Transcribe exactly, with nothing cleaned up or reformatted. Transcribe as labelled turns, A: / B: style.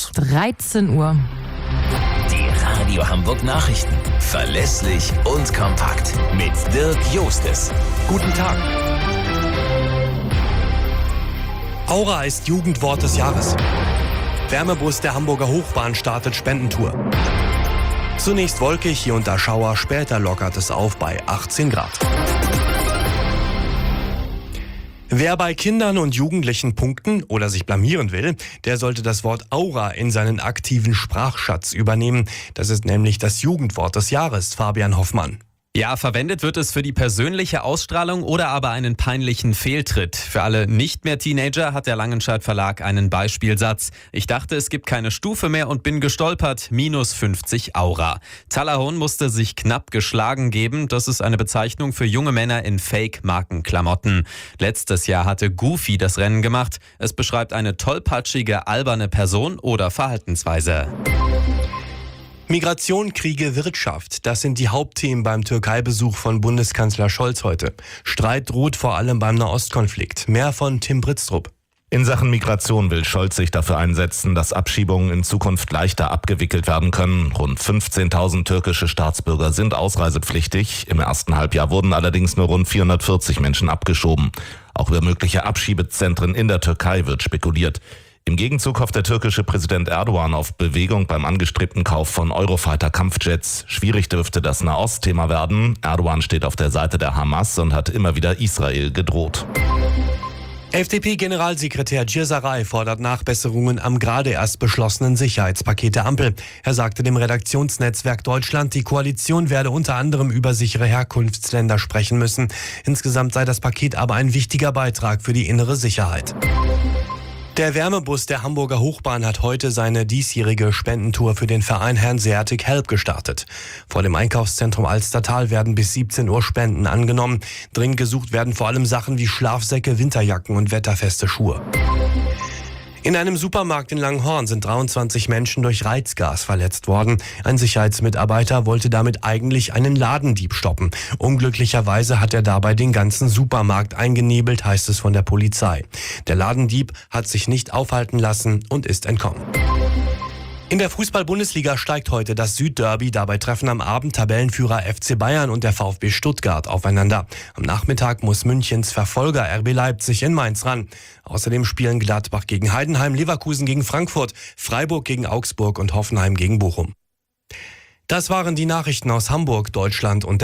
A: los.
B: dreizehn Uhr.
C: Die Radio Hamburg Nachrichten. Verlässlich und kompakt. Mit Dirk Jostes.
D: Guten Tag. Aura ist Jugendwort des Jahres. Wärmebus der Hamburger Hochbahn startet Spendentour. Zunächst wolkig, hier und da Schauer, später lockert es auf bei achtzehn Grad. Wer bei Kindern und Jugendlichen punkten oder sich blamieren will, der sollte das Wort Aura in seinen aktiven Sprachschatz übernehmen. Das ist nämlich das Jugendwort des Jahres, Fabian Hoffmann.
E: Ja, verwendet wird es für die persönliche Ausstrahlung oder aber einen peinlichen Fehltritt. Für alle nicht mehr Teenager hat der Langenscheidt Verlag einen Beispielsatz. Ich dachte, es gibt keine Stufe mehr und bin gestolpert. Minus fünfzig Aura. Talahon musste sich knapp geschlagen geben. Das ist eine Bezeichnung für junge Männer in Fake-Markenklamotten. Letztes Jahr hatte Goofy das Rennen gemacht. Es beschreibt eine tollpatschige, alberne Person oder Verhaltensweise.
D: Migration, Kriege, Wirtschaft, das sind die Hauptthemen beim Türkei-Besuch von Bundeskanzler Scholz heute. Streit droht vor allem beim Nahostkonflikt. Mehr von Tim Britztrup.
A: In Sachen Migration will Scholz sich dafür einsetzen, dass Abschiebungen in Zukunft leichter abgewickelt werden können. Rund fünfzehntausend türkische Staatsbürger sind ausreisepflichtig. Im ersten Halbjahr wurden allerdings nur rund vierhundertvierzig Menschen abgeschoben. Auch über mögliche Abschiebezentren in der Türkei wird spekuliert. Im Gegenzug hofft der türkische Präsident Erdogan auf Bewegung beim angestrebten Kauf von Eurofighter-Kampfjets. Schwierig dürfte das Nahost-Thema werden. Erdogan steht auf der Seite der Hamas und hat immer wieder Israel gedroht.
D: F D P-Generalsekretär Gierserei fordert Nachbesserungen am gerade erst beschlossenen Sicherheitspaket der Ampel. Er sagte dem Redaktionsnetzwerk Deutschland, die Koalition werde unter anderem über sichere Herkunftsländer sprechen müssen. Insgesamt sei das Paket aber ein wichtiger Beitrag für die innere Sicherheit. Der Wärmebus der Hamburger Hochbahn hat heute seine diesjährige Spendentour für den Verein Hanseatic Help gestartet. Vor dem Einkaufszentrum Alstertal werden bis siebzehn Uhr Spenden angenommen. Dringend gesucht werden vor allem Sachen wie Schlafsäcke, Winterjacken und wetterfeste Schuhe. In einem Supermarkt in Langenhorn sind dreiundzwanzig Menschen durch Reizgas verletzt worden. Ein Sicherheitsmitarbeiter wollte damit eigentlich einen Ladendieb stoppen. Unglücklicherweise hat er dabei den ganzen Supermarkt eingenebelt, heißt es von der Polizei. Der Ladendieb hat sich nicht aufhalten lassen und ist entkommen. In der Fußball-Bundesliga steigt heute das Südderby. Dabei treffen am Abend Tabellenführer F C Bayern und der VfB Stuttgart aufeinander. Am Nachmittag muss Münchens Verfolger R B Leipzig in Mainz ran. Außerdem spielen Gladbach gegen Heidenheim, Leverkusen gegen Frankfurt, Freiburg gegen Augsburg und Hoffenheim gegen Bochum. Das waren die Nachrichten aus Hamburg, Deutschland und der